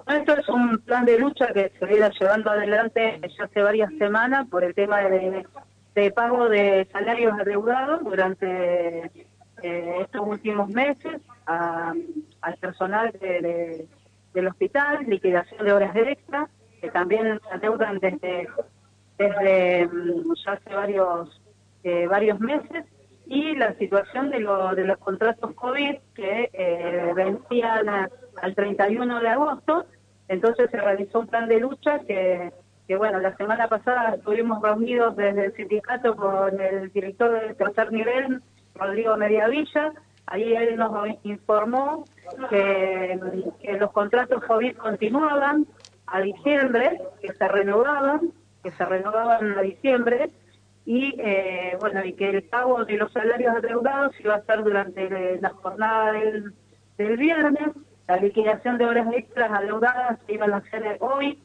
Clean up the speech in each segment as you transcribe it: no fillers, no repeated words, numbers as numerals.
Esto es un plan de lucha que se viene llevando adelante ya hace varias semanas por el tema de pago de salarios adeudados durante estos últimos meses al personal del hospital, liquidación de horas extra, que también se adeudan desde ya hace varios meses, y la situación de los contratos COVID que vencían al 31 de agosto. Entonces se realizó un plan de lucha que bueno, la semana pasada estuvimos reunidos desde el sindicato con el director del tercer nivel, Rodrigo Mediavilla. Ahí él nos informó que los contratos COVID continuaban a diciembre, que se renovaban a diciembre, y bueno, y que el pago de los salarios adeudados iba a ser durante la jornada del viernes. La liquidación de horas extras adeudadas se iban a hacer hoy.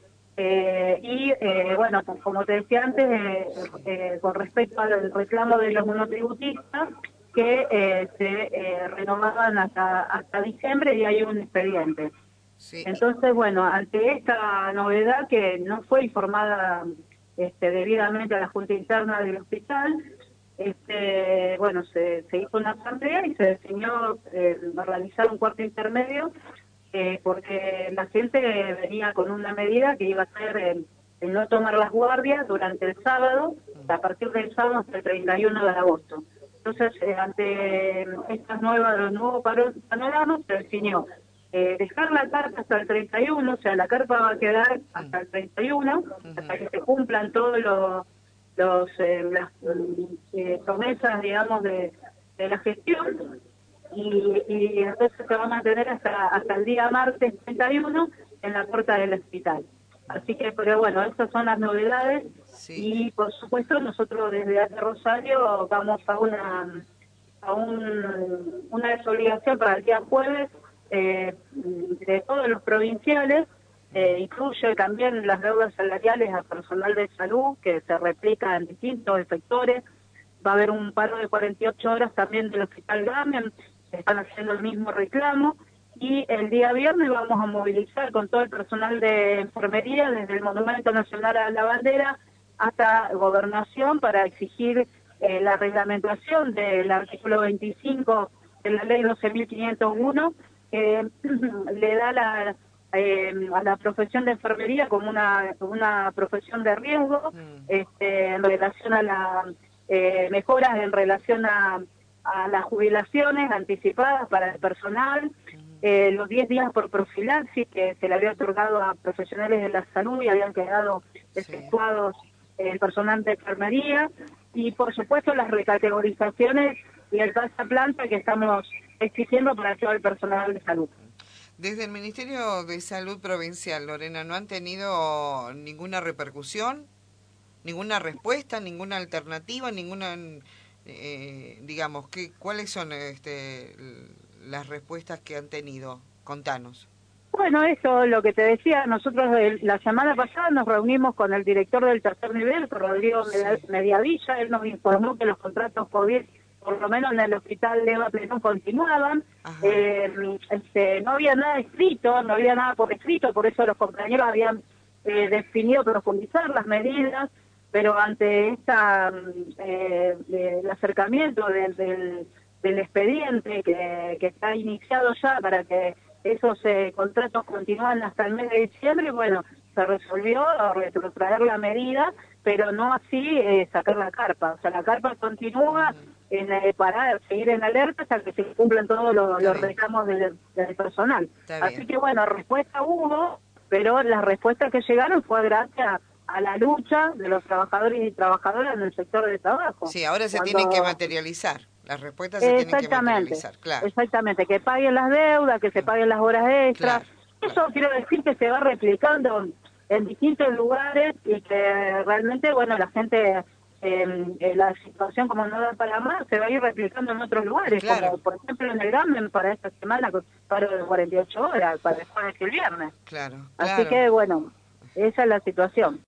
Bueno, pues como te decía antes, con respecto al reclamo de los monotributistas, que se renovaban hasta diciembre, y hay un expediente. Sí. Entonces, bueno, ante esta novedad que no fue informada debidamente a la Junta Interna del hospital, bueno, se hizo una asamblea y se definió realizar un cuarto intermedio, porque la gente venía con una medida que iba a ser el no tomar las guardias durante el sábado, a partir del sábado hasta el 31 de agosto. Entonces, ante los nuevos panoramas, se definió dejar la carpa hasta el 31, o sea, la carpa va a quedar hasta el 31, hasta que se cumplan todos las promesas, digamos, de la gestión, y entonces se va a mantener hasta el día martes 31 en la puerta del hospital. Así que, pero bueno, esas son las novedades. Sí. Y por supuesto nosotros desde Alto Rosario vamos a una desobligación para el día jueves de todos los provinciales. Incluye también las deudas salariales a personal de salud, que se replica en distintos sectores. Va a haber un paro de 48 horas también del Hospital Gamen, están haciendo el mismo reclamo. Y el día viernes vamos a movilizar con todo el personal de enfermería, desde el Monumento Nacional a la Bandera hasta Gobernación, para exigir la reglamentación del artículo 25 de la ley 12.501, que le da a la profesión de enfermería como una profesión de riesgo, en relación a las mejoras en relación a las jubilaciones anticipadas para el personal, los 10 días por profilaxis que se le había otorgado a profesionales de la salud y habían quedado efectuados el personal de enfermería, y por supuesto las recategorizaciones y el pase a planta que estamos exigiendo para todo el personal de salud. Desde el Ministerio de Salud Provincial, Lorena, ¿no han tenido ninguna repercusión, ninguna respuesta, ninguna alternativa, ninguna, digamos, cuáles son las respuestas que han tenido? Contanos. Bueno, eso lo que te decía, nosotros la semana pasada nos reunimos con el director del tercer nivel, con Rodrigo Mediavilla. Él nos informó que los contratos COVID, por lo menos en el hospital Leva Plenum, continuaban. No había nada escrito, no había nada por escrito, por eso los compañeros habían definido profundizar las medidas, pero ante el acercamiento del expediente que está iniciado ya para que esos contratos continúan hasta el mes de diciembre, bueno, se resolvió retrotraer la medida, pero no así sacar la carpa. O sea, la carpa continúa para seguir en alerta hasta que se cumplan todos los reclamos del personal. Así que bueno, respuesta hubo, pero las respuestas que llegaron fue gracias a la lucha de los trabajadores y trabajadoras en el sector de trabajo. Sí, ahora se tienen que materializar. Las respuestas se tienen que materializar, claro. Exactamente, que paguen las deudas, que se paguen las horas extras. Claro. Eso quiero decir que se va replicando en distintos lugares, y que realmente, bueno, la gente, la situación como no da para más, se va a ir replicando en otros lugares, como por ejemplo en el GAMEN para esta semana, con paro de 48 horas, para el jueves y el viernes. Claro. Así que, bueno, esa es la situación.